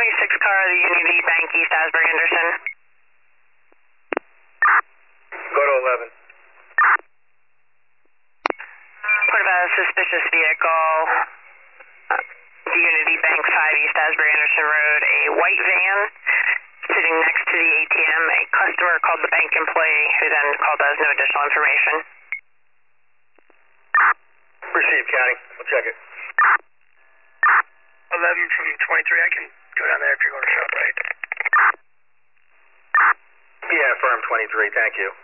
76 car, the Unity Bank, East Asbury Anderson. Go to 11. What about a suspicious vehicle? The Unity Bank 5 East Asbury Anderson Road, a white van sitting next to the ATM. A customer called the bank employee, who then called us no additional information. Received, County. We'll check it. 11 from 23, I can go down there if you're going to shop, right? Yeah, firm 23, thank you.